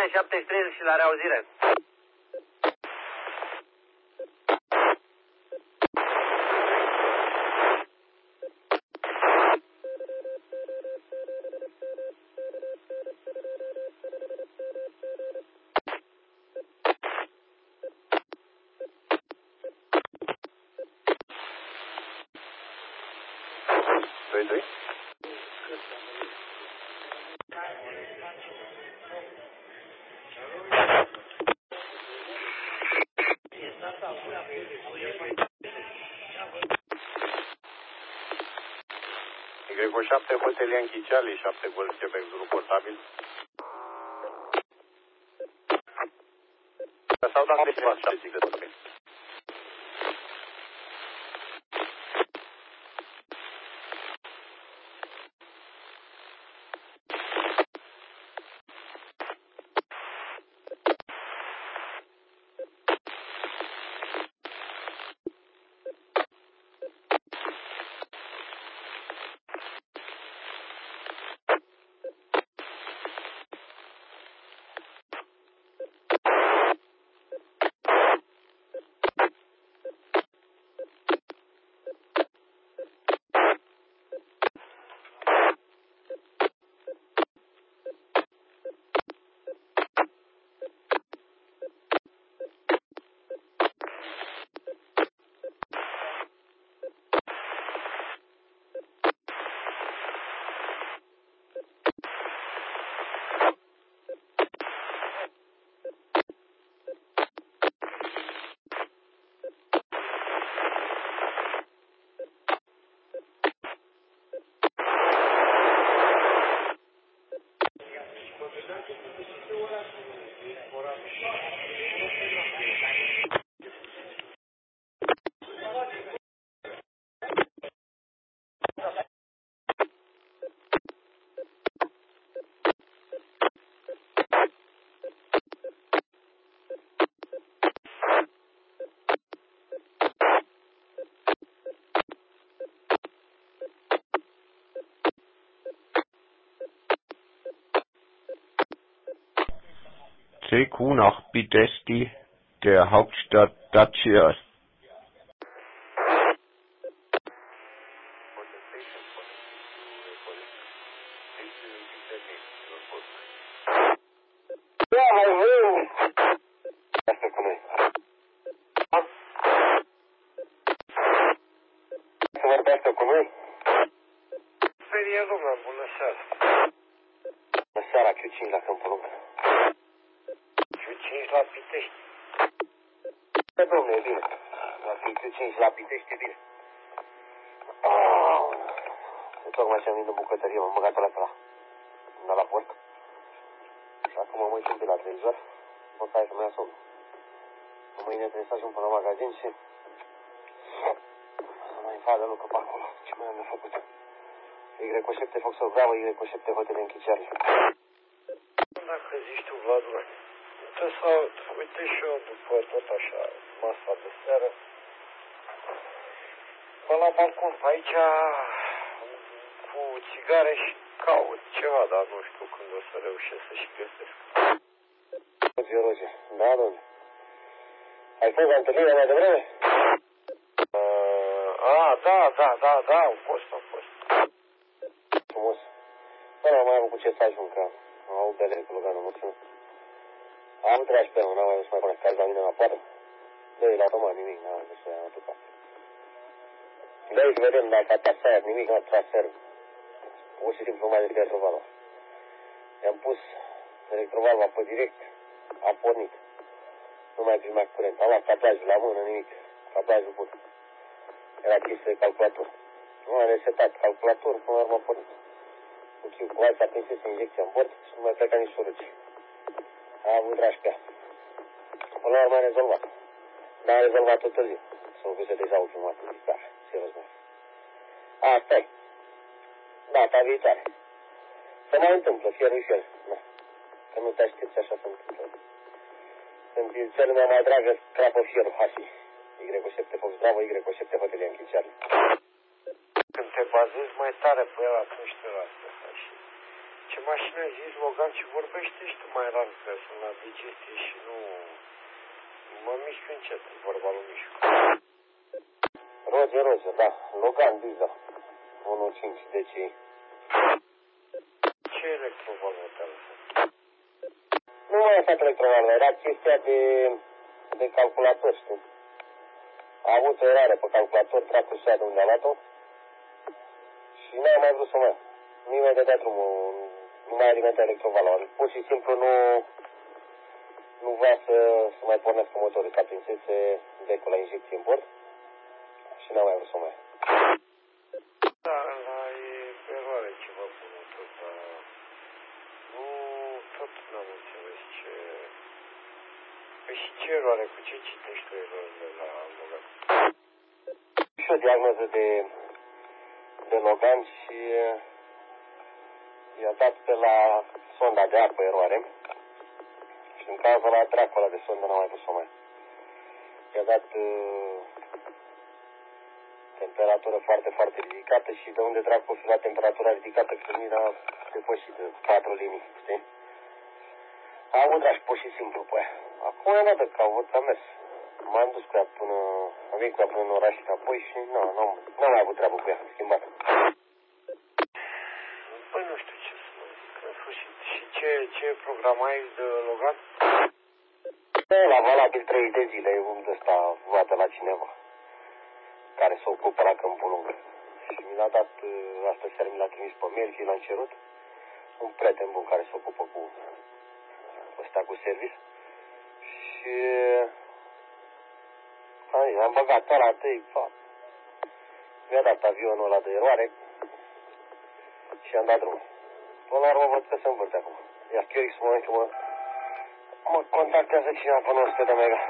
7:30 și la reauzire. Doi. Y 7 Hotel Yankee Charlie, 7 Golf Quebec Zulu portabil. Sau dacă de ceva 7 zic de tot. CQ nach Bydesdi, der Hauptstadt Dacia. Ferie, domnule, bună seara. Bună seara, Q5 la Câmpul Lung. Q5 la Pitești. Da, domnule, e bine. La Q5 la Pitești e bine. Tocmai ce-am venit în bucătărie, m-am băgat la port. Și acum mă uit un pic la televizor, după care să mă ia somnul. Mâine trebuie să ajung până la magazin și să mai vadă lucru pe acolo. Ce mai am de făcut? Y7 Foxtrot Bravo, Y7 Hotel Yankee Charlie. Dacă zici tu, Vladule, trebuie să uite și eu după tot așa, masa de seară, până la balcon, pe aici, cu țigare și caut ceva, dar nu știu când o să reușesc să și găsesc. Roger, da, domnule. Ai fost la întâlnirea mai devreme? Da, am fost. Frumos. Dar n-am mai avut cu ce să ajung, că am avut bere cu Loganul, mulțumesc. Am avut dragi pe n-am mai avut să mai conectați la mine la poară. Dă-i la automat, nimic, n-am avut să i-am atucat. Dă-i să vedem dacă a tasat, nimic n-a traser. Pur și simplu mai de electrovalva. I-am pus electrovalva pe direct, a pornit. Nu mai primea curent. Am luat cablajul la mână, nimic. Cablajul bun. Era chis de calculator. Nu am resetat calculator, până la urmă a pornit. Cu chiu cu alta prinsese injecția în bord și nu mai pleca nici surâci. A avut dragi pe ea. Până la urmă a rezolvat. Dar a rezolvat-o târziu. S-au văzut deja ultimat în viitoare. Serios, mă. Asta-i. Data viitoare. Se mai întâmplă, fier lui fier. Da. Că nu te aștepți, așa se întâmplă. Sunt cel mai dragă crapă fierul, Hasi. Y7 Fox Bravo, Y7 Hotel Yankee Charlie. Când te bazezi mai tare pe el, atunci te lasă asta și Ce mașină ai zis, Logan, ce vorbește și tu mai rar, că sunt la digestie și nu... Mă mișc încet, vorba lui Mișu. Roger, da. Logan, diesel. 1.5 deci... Ce electrovalul te-a lăsat? Nu mai a stat electrovalul, era chestia de calculator, știi? A avut o erare pe calculator, tracul și de unde a luat-o și n-a mai vrut să mai. Nu mai dădea drumul, nu mai alimenta electrovalul. Pur și simplu nu vrea să mai pornească motorul, că prinsese becul la injecție în bord și n-a mai vrut să mai. Da, ăla e eroare ceva bună tot, dar nu, tot n-am înțeles ce... Păi și ce eroare, cu ce citești tu erorile la Logan? Și o diagnoză de Logan și i-a dat pe la sonda de apă eroare și în cazul ăla dracul ăla de sondă n-a mai vrut să mai. I-a dat temperatură foarte, foarte ridicată și de unde dracu fi la temperatura ridicată când a depășit de 4 linii, știi? A avut dragi, pur și simplu, păi. Acum e nădă, că a mers. M-am dus cu ea până, am venit cu ea până în oraș și apoi și n-am mai avut treabă cu ea, schimbat. Păi nu știu ce să mă zic, în sfârșit. Și ce program ai de Logan? La valabil 3 de zile, unde ăsta vadă la cineva care se ocupă la Câmpul Lung. Și mi l-a dat, astăzi seara mi l-a trimis pe mail și l-am cerut. Un prieten bun care se ocupă cu ăsta cu service. Și am băgat ăla mi-a dat avionul ăla de eroare și am dat drumul. Până la urmă văd că se învârte acum. Iar Chirix, în momentul că mă contactează cineva pe 900 de mega.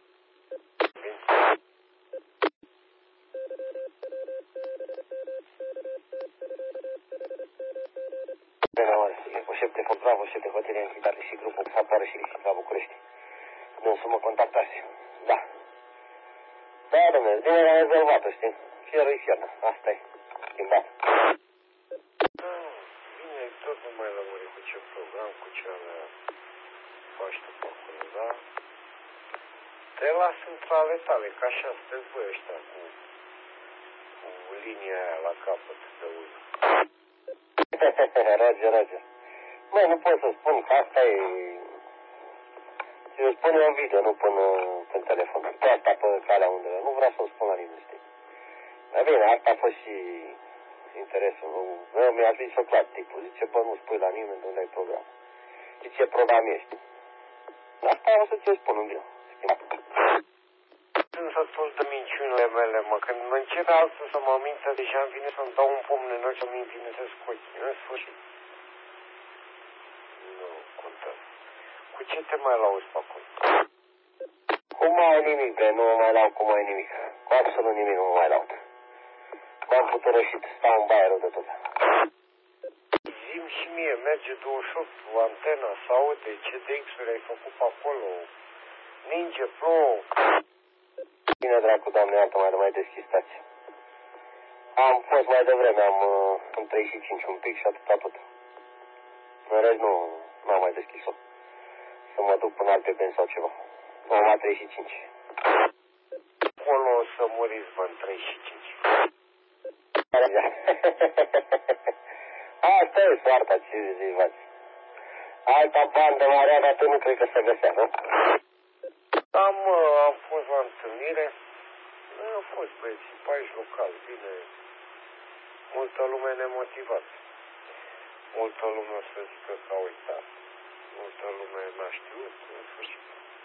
Șef de fotografă, șef de hotelier, entitate și grupul Sapoare și Lisic la București. Dânsul mă contactați. Da. Da, domnule, bine l-am rezolvat-o, știi? Fierul-i fiernă. Asta e. Schimbat. Bine, tot nu mai lămuri cu ce program, cu ce alea faci tu pe acolo, da? Te las între ale tale, că așa sunteți voi ăștia cu linia aia la capăt de urmă. Roger. Măi, nu pot să spun că asta e... Eu spun în video, nu pun în telefon. Pe asta pe calea undele. Nu vreau să o spun la nimeni, știi? Dar bine, asta a fost și interesul. Mi-a zis-o clar tipul. Zice, bă, nu spui la nimeni de unde ai program. Zice, ce program ești? Asta o să ți-o spun în video. Când să spun de minciunile mele, mă, când mă începe altul să mă mintă, deja îmi vine să-mi dau un pumn în ochi, să-mi vine să scoți. În sfârșit. Nu contează. Cu ce te mai lauzi pe acolo? Cu mai nimic, bre, nu mă mai laud cu mai nimic. Cu absolut nimic nu mă mai laud. M-am puterășit, stau în baie rău de tot. Zi-mi și mie, merge 28, antena, se aude, ce DX-uri ai făcut pe acolo? Ninge, plouă. Bine, dracu, doamne, iartă, mai deschis stați. Am fost mai devreme, am în 35 un pic și atâta tot. În rest nu am mai deschis-o. Să mă duc până alte benzi sau ceva. Nu, la 35. Acolo o să muriți, bă, în 35. Asta e soarta, ce zivați. Alta bandă marea, dar tu nu cred că se găsea, nu? Am fost la întâlnire. Au fost băieții pe aici local, bine. Multă lume nemotivată. Multă lume o să zică că a uitat. Multă lume n-a știut, în sfârșit.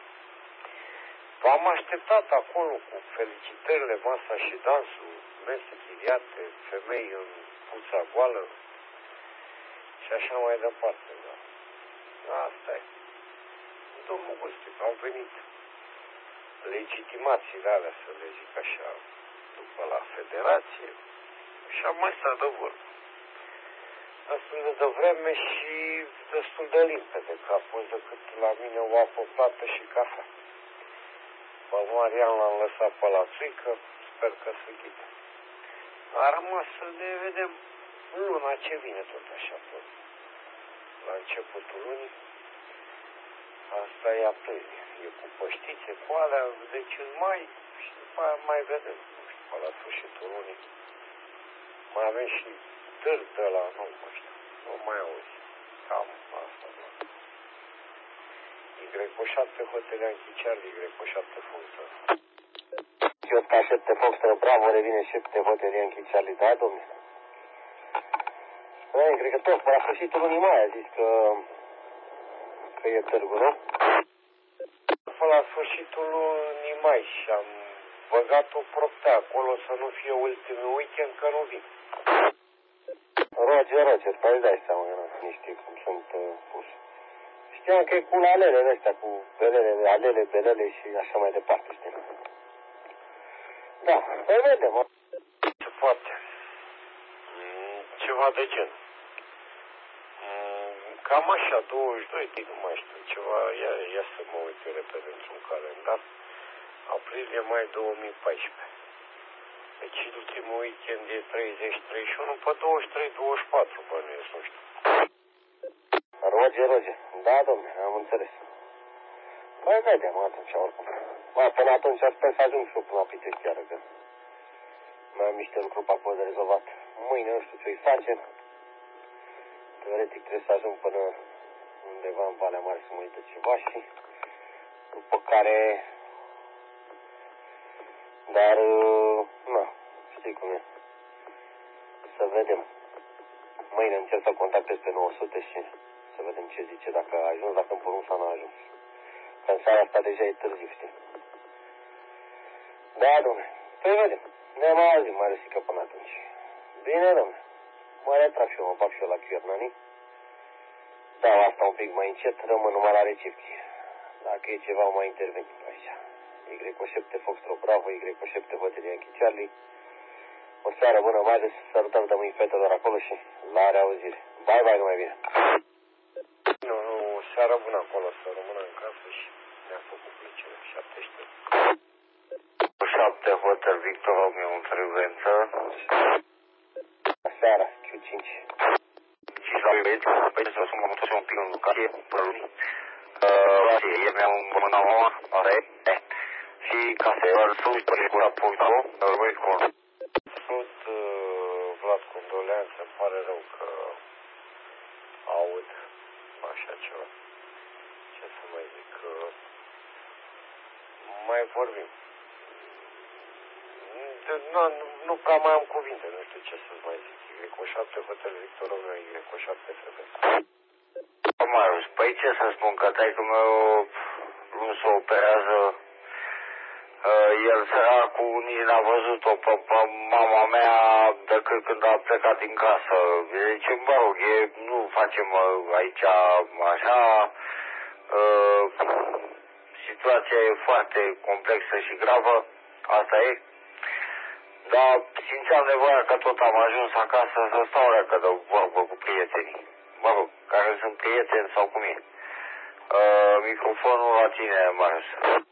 V-am așteptat acolo cu felicitările, masa și dansul, mese chiriate, femei în puța goală și așa mai departe, da. Asta e. Domnul Gustică, au venit legitimațiile alea, să le zic așa, după la federație și am mai stat de vorbă. Destul de devreme și destul de limpede, că a fost decât la mine o apă plată și cafea. Pe Marian l-am lăsat pe la țuică, sper că se ghide. A rămas să ne vedem luna ce vine tot așa. la începutul lunii. Asta e aprilie. E cu păștițe, cu alea, deci în mai și după aia mai vedem. Nu știu, pe la sfârșitul lunii. Mai avem și târg de la, nu mă știu, nu mai auzi. Cam asta, da. Y7 Hotel Yankee Charlie, Y7 Foxtrot. Chiosca 7 Foxtrot, Bravo, revine 7 Hotel Yankee Charlie, da, domnule? Băi, cred că tot pe la sfârșitul lunii mai a zis că e târgul, nu? Până la sfârșitul lunii mai și am băgat o proptă acolo să nu fie ultimul weekend, că nu vin. Roger, păi îți dai seama, nu știi cum sunt puși. Știam că e cu alele astea, cu alele, belele și așa mai departe, știi? Da, păi vedem. Se poate. Ceva de gen. Cam așa, 22, nu mai știu, ceva, ia să mă uit repede într-un calendar. Aprilie-mai 2014. Deci ultimul weekend e 30-31, pe 23-24, bănuiesc, nu știu. Roger. Da, domnule, am înțeles. Păi vedem atunci, oricum. Până atunci sper să ajung și eu până la Pitești, chiar că mai am niște lucruri pe acolo de rezolvat. Mâine nu știu ce-i facem. Teoretic trebuie să ajung până undeva în Valea Mare să mă uită ceva și după care... Dar, na, știi cum e. Să vedem. Mâine încerc să contactez pe 900 și să vedem ce zice, dacă a ajuns, dacă îmi porunc sau nu a ajuns. Că în seara asta deja e târziu, știi? Da, domnule. Păi vedem. Ne mai auzim, mai răsică până atunci. Bine, domnule. Mă retrag și eu, mă bag și eu la Chiernani. Da, asta un pic mai încet, rămân numai la recepție. Dacă e ceva, mai interveni pe aici. Y7 Foxtrot Bravo, Y7 Hotel Yankee Charlie. O seară bună, mai ales sărutări de mâini fetelor acolo și la reauzire. Bye, numai bine. Nu, o seară bună acolo, să rămână în casă și ne-a făcut plăcere. 7 Hotel Victor Romeo în frecvență. Seara, Q5. Și la băieți, să o sumă multe un pic în locație, până luni. E mea un bună nouă, are, și case, sus, pe cura punctul, rămâi cu Salut, Vlad, condoleanțe, îmi pare rău că aud așa ceva. Ce să mai zic, mai vorbim. Nu prea mai am cuvinte, nu știu ce să-ți mai zic. Y7 Hotel Victor Romeo, Y7 FB. Marius, păi ce să spun, că taică-l meu nu se operează. El săracul nici n-a văzut-o pe mama mea decât când a plecat din casă. Deci, mă rog, nu facem aici așa. Situația e foarte complexă și gravă, asta e. Dar simțeam nevoia că tot am ajuns acasă să stau reacă de vorbă cu prietenii. Mă rog, care sunt prieteni sau cum e. Microfonul la tine, Marius.